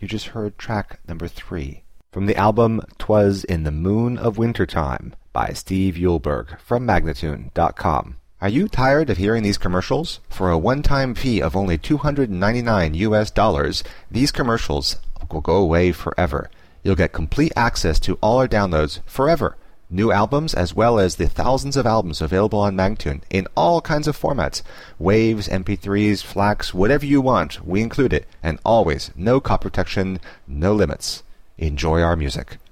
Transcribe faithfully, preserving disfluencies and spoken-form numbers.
You just heard track number three from the album "'Twas in the Moon of Wintertime" by Steve Eulberg from Magnatune dot com. Are you tired of hearing these commercials? For a one-time fee of only two hundred ninety-nine U S dollars, these commercials will go away forever. You'll get complete access to all our downloads forever. New albums as well as the thousands of albums available on Magnatune in all kinds of formats. Waves, M P threes, FLACs, whatever you want, we include it. And always, no copy protection, no limits. Enjoy our music.